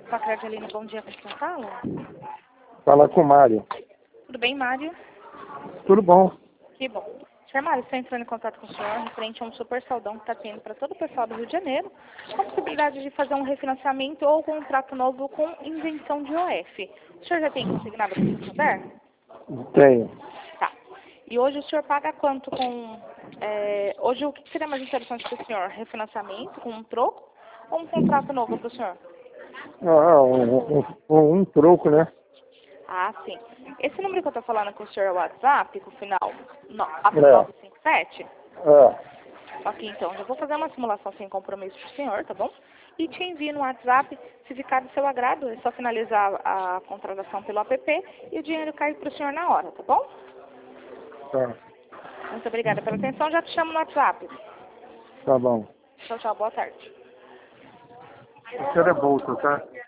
Pacred Aline, bom dia, com quem fala? Fala com o Mário. Tudo bem, Mário? Tudo bom? Que bom. Senhor Mário, estou entrando em contato com o senhor referente a um super saldão que está tendo para todo o pessoal do Rio de Janeiro, com a possibilidade de fazer um refinanciamento ou contrato novo com isenção de OF. O senhor já tem consignado com o Santander? Tenho. Tá. E hoje o senhor paga quanto com... hoje o que seria mais interessante para o senhor? Refinanciamento com um troco ou um contrato novo para o senhor? Um troco, né? Ah, sim. Esse número que eu estou falando com o senhor é o WhatsApp, com o final 957? Ok, então, já vou fazer uma simulação sem compromisso para o senhor, tá bom? E te envio no WhatsApp, se ficar do seu agrado, é só finalizar a contratação pelo app e o dinheiro cai para o senhor na hora, tá bom? Tá. Muito obrigada pela atenção, já te chamo no WhatsApp. Tá bom. Tchau, tchau, boa tarde. O senhor é bolsa, tá?